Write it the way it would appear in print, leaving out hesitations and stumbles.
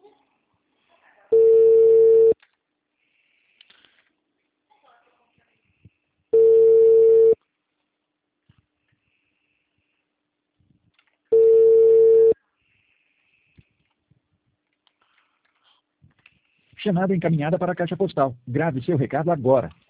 Chamada encaminhada para a caixa postal. Grave seu recado agora.